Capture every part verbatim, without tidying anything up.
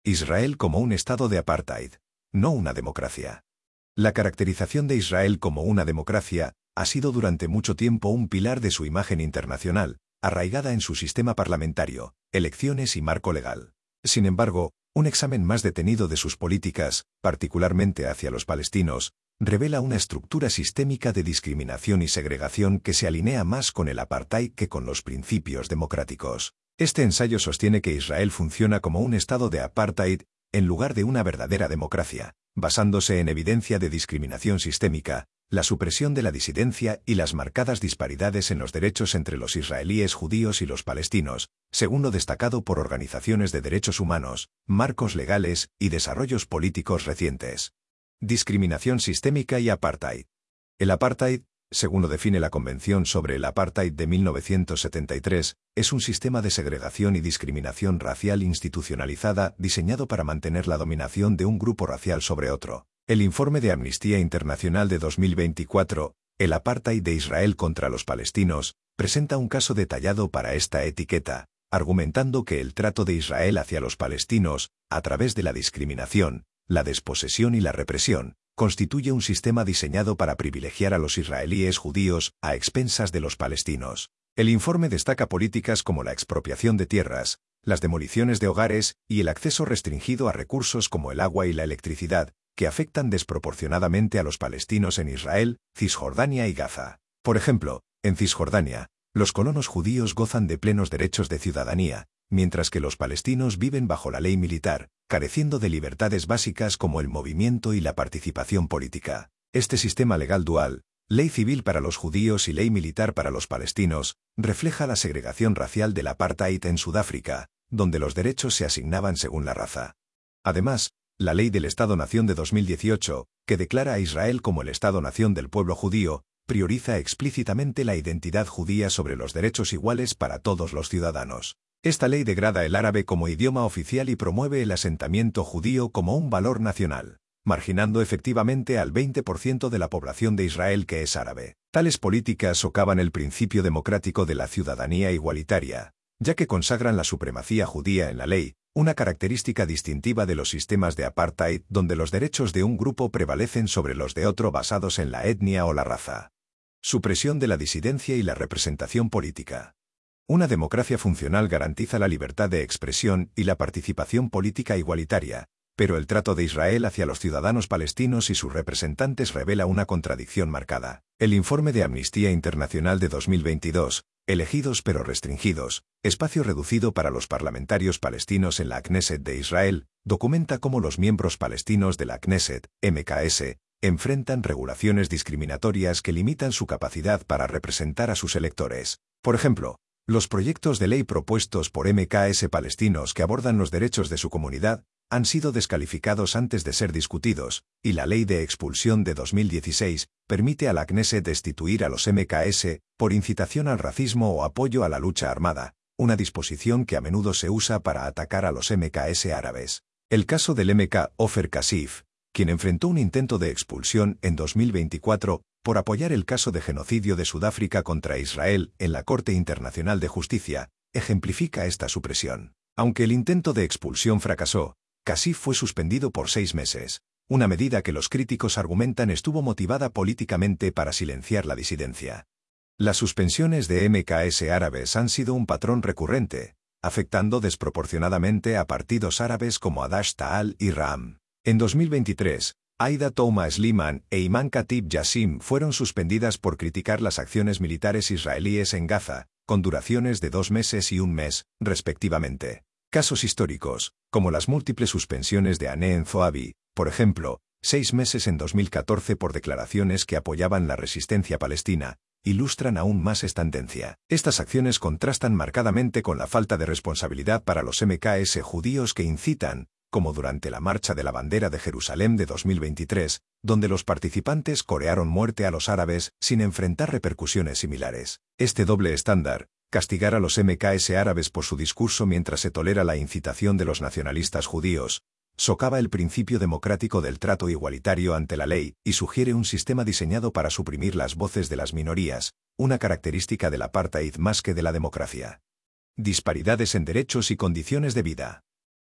Israel como un estado de apartheid, no una democracia. La caracterización de Israel como una democracia ha sido durante mucho tiempo un pilar de su imagen internacional, arraigada en su sistema parlamentario, elecciones y marco legal. Sin embargo, un examen más detenido de sus políticas, particularmente hacia los palestinos, revela una estructura sistémica de discriminación y segregación que se alinea más con el apartheid que con los principios democráticos. Este ensayo sostiene que Israel funciona como un estado de apartheid en lugar de una verdadera democracia, basándose en evidencia de discriminación sistémica, la supresión de la disidencia y las marcadas disparidades en los derechos entre los israelíes judíos y los palestinos, según lo destacado por organizaciones de derechos humanos, marcos legales y desarrollos políticos recientes. Discriminación sistémica y apartheid. El apartheid, según lo define la Convención sobre el Apartheid de mil novecientos setenta y tres, es un sistema de segregación y discriminación racial institucionalizada diseñado para mantener la dominación de un grupo racial sobre otro. El informe de Amnistía Internacional de dos mil veinticuatro, El apartheid de Israel contra los palestinos, presenta un caso detallado para esta etiqueta, argumentando que el trato de Israel hacia los palestinos, a través de la discriminación, la desposesión y la represión, constituye un sistema diseñado para privilegiar a los israelíes judíos a expensas de los palestinos. El informe destaca políticas como la expropiación de tierras, las demoliciones de hogares y el acceso restringido a recursos como el agua y la electricidad, que afectan desproporcionadamente a los palestinos en Israel, Cisjordania y Gaza. Por ejemplo, en Cisjordania, los colonos judíos gozan de plenos derechos de ciudadanía, mientras que los palestinos viven bajo la ley militar, careciendo de libertades básicas como el movimiento y la participación política. Este sistema legal dual, ley civil para los judíos y ley militar para los palestinos, refleja la segregación racial del apartheid en Sudáfrica, donde los derechos se asignaban según la raza. Además, la Ley del Estado-Nación de dos mil dieciocho, que declara a Israel como el Estado-Nación del pueblo judío, prioriza explícitamente la identidad judía sobre los derechos iguales para todos los ciudadanos. Esta ley degrada el árabe como idioma oficial y promueve el asentamiento judío como un valor nacional, marginando efectivamente al veinte por ciento de la población de Israel que es árabe. Tales políticas socavan el principio democrático de la ciudadanía igualitaria, ya que consagran la supremacía judía en la ley, una característica distintiva de los sistemas de apartheid donde los derechos de un grupo prevalecen sobre los de otro basados en la etnia o la raza. Supresión de la disidencia y la representación política. Una democracia funcional garantiza la libertad de expresión y la participación política igualitaria, pero el trato de Israel hacia los ciudadanos palestinos y sus representantes revela una contradicción marcada. El informe de Amnistía Internacional de dos mil veintidós, Elegidos pero restringidos, espacio reducido para los parlamentarios palestinos en la Knesset de Israel, documenta cómo los miembros palestinos de la Knesset, M K S, enfrentan regulaciones discriminatorias que limitan su capacidad para representar a sus electores. Por ejemplo, los proyectos de ley propuestos por M K S palestinos que abordan los derechos de su comunidad han sido descalificados antes de ser discutidos, y la ley de expulsión de dos mil dieciséis permite a la Knesset destituir a los M K S por incitación al racismo o apoyo a la lucha armada, una disposición que a menudo se usa para atacar a los M K S árabes. El caso del M K Ofer Kasif, quien enfrentó un intento de expulsión en dos mil veinticuatro por apoyar el caso de genocidio de Sudáfrica contra Israel en la Corte Internacional de Justicia, ejemplifica esta supresión. Aunque el intento de expulsión fracasó, Kasif fue suspendido por seis meses, una medida que los críticos argumentan estuvo motivada políticamente para silenciar la disidencia. Las suspensiones de M K S árabes han sido un patrón recurrente, afectando desproporcionadamente a partidos árabes como Adash Ta'al y Ra'am. En dos mil veintitrés, Aida Touma Sliman e Iman Khatib Yassim fueron suspendidas por criticar las acciones militares israelíes en Gaza, con duraciones de dos meses y un mes, respectivamente. Casos históricos, como las múltiples suspensiones de Haneen Zoabi, por ejemplo, seis meses en dos mil catorce por declaraciones que apoyaban la resistencia palestina, ilustran aún más esta tendencia. Estas acciones contrastan marcadamente con la falta de responsabilidad para los M K S judíos que incitan, como durante la Marcha de la Bandera de Jerusalén de dos mil veintitrés, donde los participantes corearon muerte a los árabes sin enfrentar repercusiones similares. Este doble estándar, castigar a los M K S árabes por su discurso mientras se tolera la incitación de los nacionalistas judíos, socava el principio democrático del trato igualitario ante la ley y sugiere un sistema diseñado para suprimir las voces de las minorías, una característica del apartheid más que de la democracia. Disparidades en derechos y condiciones de vida.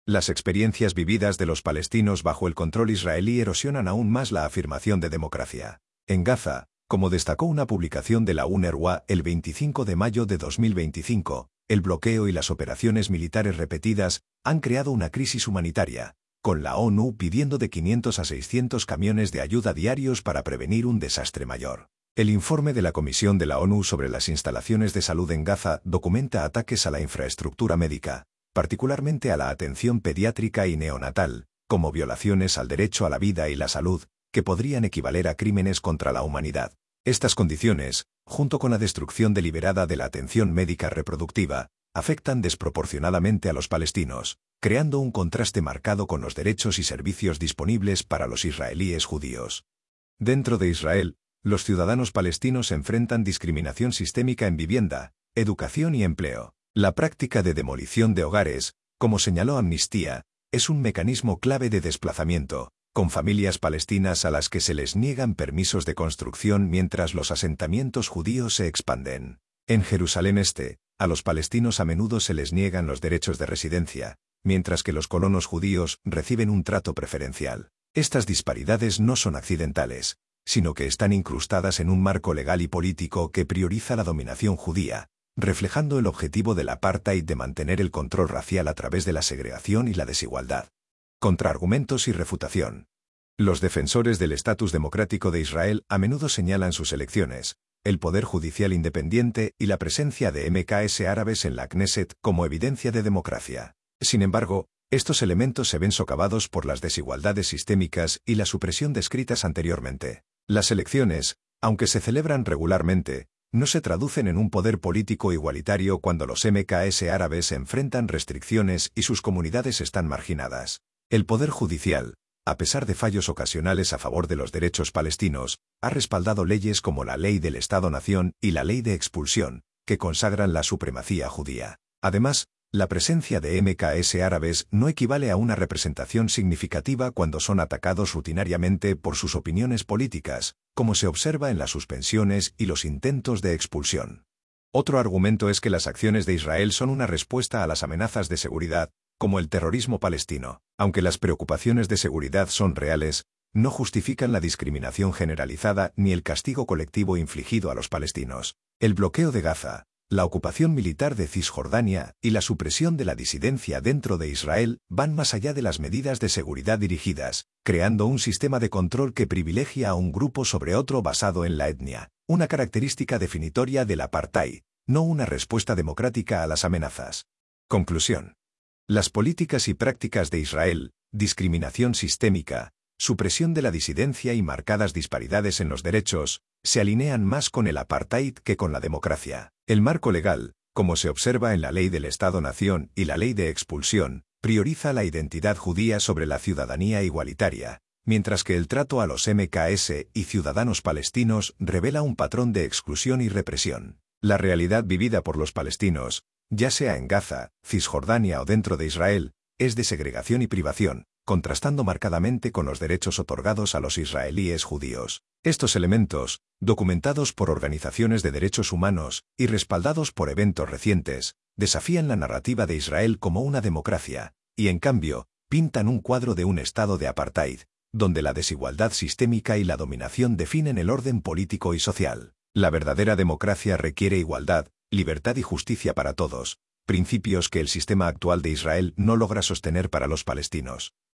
Las experiencias vividas de los palestinos bajo el control israelí erosionan aún más la afirmación de democracia. En Gaza, como destacó una publicación de la UNRWA el veinticinco de mayo de dos mil veinticinco, el bloqueo y las operaciones militares repetidas han creado una crisis humanitaria, con la ONU pidiendo de quinientos a seiscientos camiones de ayuda diarios para prevenir un desastre mayor. El informe de la Comisión de la ONU sobre las instalaciones de salud en Gaza documenta ataques a la infraestructura médica, particularmente a la atención pediátrica y neonatal, como violaciones al derecho a la vida y la salud, que podrían equivaler a crímenes contra la humanidad. Estas condiciones, junto con la destrucción deliberada de la atención médica reproductiva, afectan desproporcionadamente a los palestinos, creando un contraste marcado con los derechos y servicios disponibles para los israelíes judíos. Dentro de Israel, los ciudadanos palestinos enfrentan discriminación sistémica en vivienda, educación y empleo. La práctica de demolición de hogares, como señaló Amnistía, es un mecanismo clave de desplazamiento, con familias palestinas a las que se les niegan permisos de construcción mientras los asentamientos judíos se expanden. En Jerusalén Este, a los palestinos a menudo se les niegan los derechos de residencia, mientras que los colonos judíos reciben un trato preferencial. Estas disparidades no son accidentales, sino que están incrustadas en un marco legal y político que prioriza la dominación judía, reflejando el objetivo del apartheid de mantener el control racial a través de la segregación y la desigualdad. Contraargumentos y refutación. Los defensores del estatus democrático de Israel a menudo señalan sus elecciones, el poder judicial independiente y la presencia de M K S árabes en la Knesset como evidencia de democracia. Sin embargo, estos elementos se ven socavados por las desigualdades sistémicas y la supresión descritas anteriormente. Las elecciones, aunque se celebran regularmente, no se traducen en un poder político igualitario cuando los M K S árabes enfrentan restricciones y sus comunidades están marginadas. El poder judicial, a pesar de fallos ocasionales a favor de los derechos palestinos, ha respaldado leyes como la Ley del Estado-Nación y la Ley de Expulsión, que consagran la supremacía judía. Además, la presencia de M K S árabes no equivale a una representación significativa cuando son atacados rutinariamente por sus opiniones políticas, como se observa en las suspensiones y los intentos de expulsión. Otro argumento es que las acciones de Israel son una respuesta a las amenazas de seguridad, como el terrorismo palestino. Aunque las preocupaciones de seguridad son reales, no justifican la discriminación generalizada ni el castigo colectivo infligido a los palestinos. El bloqueo de Gaza, la ocupación militar de Cisjordania y la supresión de la disidencia dentro de Israel van más allá de las medidas de seguridad dirigidas, creando un sistema de control que privilegia a un grupo sobre otro basado en la etnia, una característica definitoria del apartheid, no una respuesta democrática a las amenazas. Conclusión. Las políticas y prácticas de Israel, discriminación sistémica, supresión de la disidencia y marcadas disparidades en los derechos, se alinean más con el apartheid que con la democracia. El marco legal, como se observa en la Ley del Estado-Nación y la Ley de Expulsión, prioriza la identidad judía sobre la ciudadanía igualitaria, mientras que el trato a los M K S y ciudadanos palestinos revela un patrón de exclusión y represión. La realidad vivida por los palestinos, ya sea en Gaza, Cisjordania o dentro de Israel, es de segregación y privación, contrastando marcadamente con los derechos otorgados a los israelíes judíos. Estos elementos, documentados por organizaciones de derechos humanos y respaldados por eventos recientes, desafían la narrativa de Israel como una democracia, y en cambio, pintan un cuadro de un estado de apartheid, donde la desigualdad sistémica y la dominación definen el orden político y social. La verdadera democracia requiere igualdad, libertad y justicia para todos, principios que el sistema actual de Israel no logra sostener para los palestinos.